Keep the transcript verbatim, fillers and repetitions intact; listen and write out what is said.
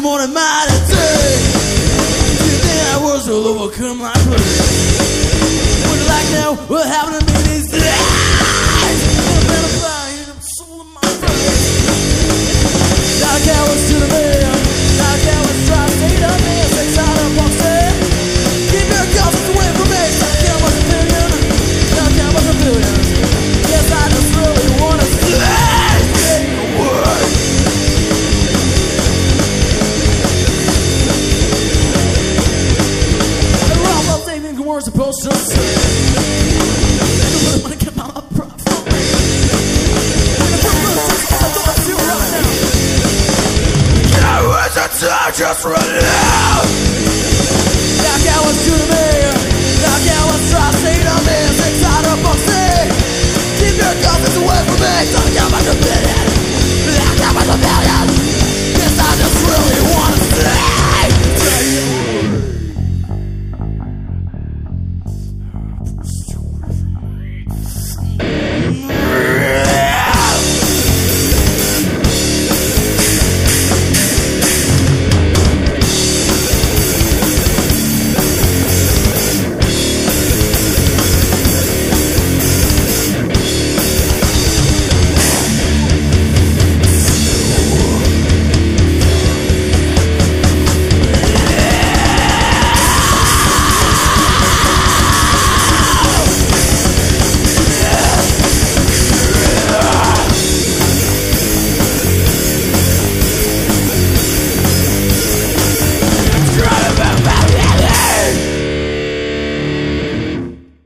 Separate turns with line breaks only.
more than mine today. Then I was all overcome my pain. What like now, what happened to me these days? I'm in a fire, I'm soul of my brain. Now cowards to the man, now cowards try to say the man, six out of box set. Keep your guns away from me, now cowards a billion, now cowards a billion. Yes, I just really wanna slash the word. The wrong of thinking we're supposed to say. I don't really wanna get my prop from me. I'm gonna do it right now. Now is the time, just run out. Now cowards to the man, now cowards try to say the man, six out of box set. Keep your guns away from me, don't come back to billion. Don't come back to billion.